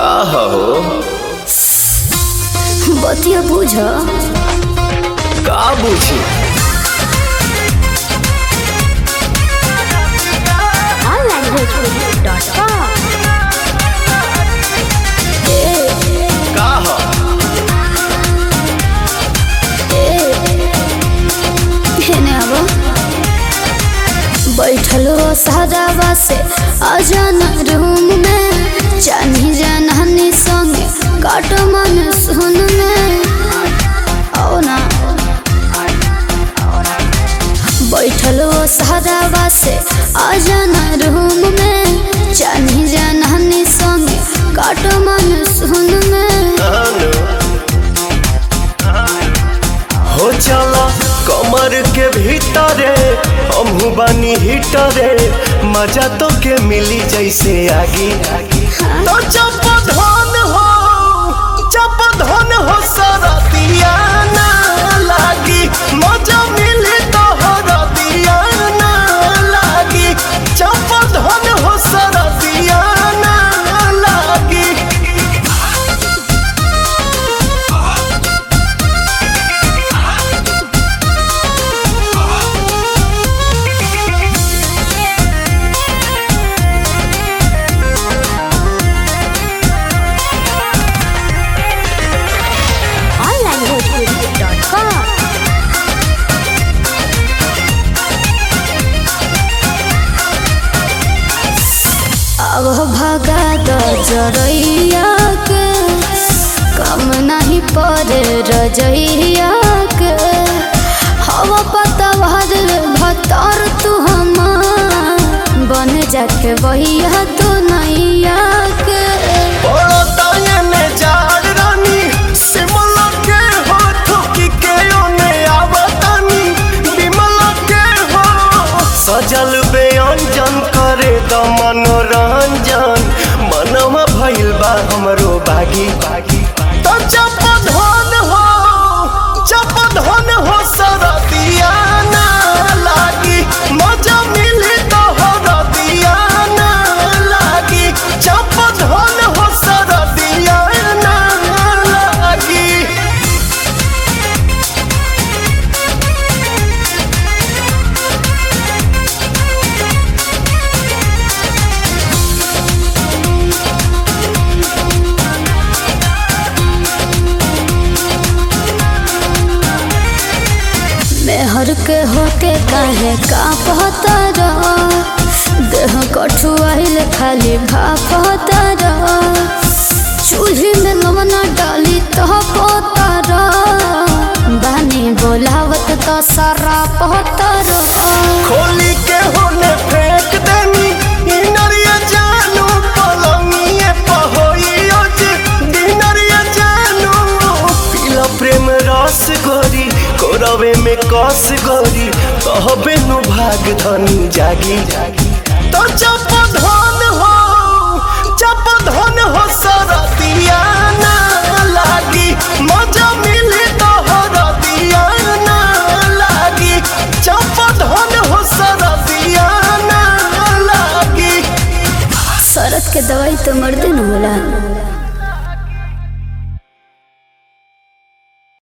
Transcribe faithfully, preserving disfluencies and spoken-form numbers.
का हो बतिया बुझ का बुझी ऑनलाइन भोजपुरी डॉट कॉम का हो बैठल हो सादावा से आजाना रूम में जानी जानहानी संगे काट मन सुन में आओ ना बैठल हो सादावा से आजाना रूम में जानी जानहानी संगे काट मन सुन में हो चला कमर के भीतरे हमहू बानी हिटरे मजा तो के मिली जैसे आगी तो जब धन हो जब धन हो सरदिया ना लागी मजा मिली तो हरदिया ना लागी जब धन हो सरदिया ना लागी अब भगा दो जरैया के कम नहीं पड़े रजैया के हवा पता भतर तू हमार बन जाके वहिया तो नैया के सजल बेअंजन करे द मनोरंजन मनवा भइल बा हमरो बागी बागी तो जब धन हो जब धन हो सरदिया ना लागी मजा मिली तो हरदिया ना लागी जब धन हो सरदिया ना लागी मेहर के होके काहे का पहतर देह कठुआइल खाली भापतर चूल्ही में लवना डाली तो पोतर बानी बोलावत तो सारा पहतर खोली के होने फेंक देनी इनरिया जानू पलंगिए पहोइयो जे दिनरिया जानू पीला प्रेम रस गोरी कोरवे में कस गोरी कहबे नु भाग धनी जागी तो जब धन हो जब धन हो सरदिया ना लागी मजा मिली तो हरदिया ना लागी जब धन हो सरदिया ना लागी शरत के दवाई तो मर्दे न होला।